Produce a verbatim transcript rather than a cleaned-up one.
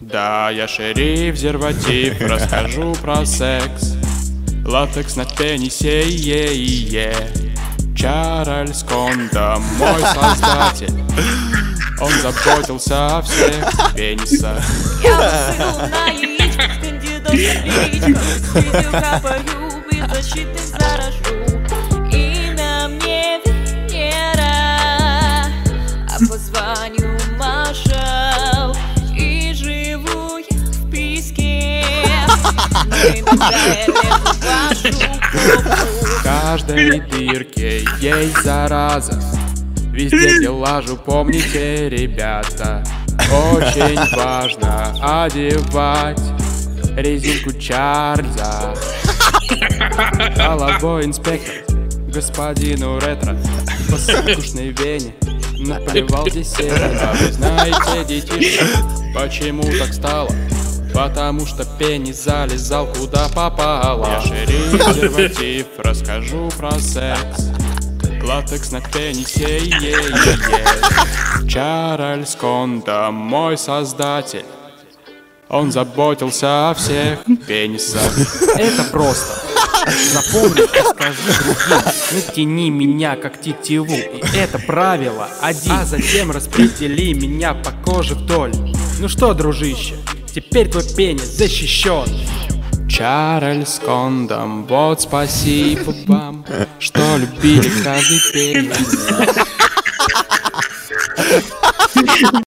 Да, я шериф Зерватив, расскажу про секс. Латекс на пенисе, е-е-е. Чарльз Кондом, мой создатель. Он заботился о всех пенисах. Я посыгал на яичках, кандидат в яичках. Видео капаю, беззащитных заражу. И на мне Венера, а по званию Маршал. И живу я в песке, но иногда я лезу в вашу попу. В каждой дырке есть зараза. Везде, где лажу, помните, ребята, очень важно одевать резинку Чарльза. Головой инспектор господину ретро по скучной вене наплевал десерт. А вы знаете, детишки, почему так стало? Потому что пенис залезал куда попало. Я шериф Зерватив, расскажу про секс. Латекс на пенисе, е-е-е. Чарльз Кондом, мой создатель. Он заботился о всех пенисах. Это просто. Запомни и скажи другим. Не тяни меня как тетиву. И это правило один. А затем распредели меня по коже вдоль. Ну что, дружище, теперь твой пенис защищен. Чарльз Кондом, вот спасибо вам, что любили каждый пенис.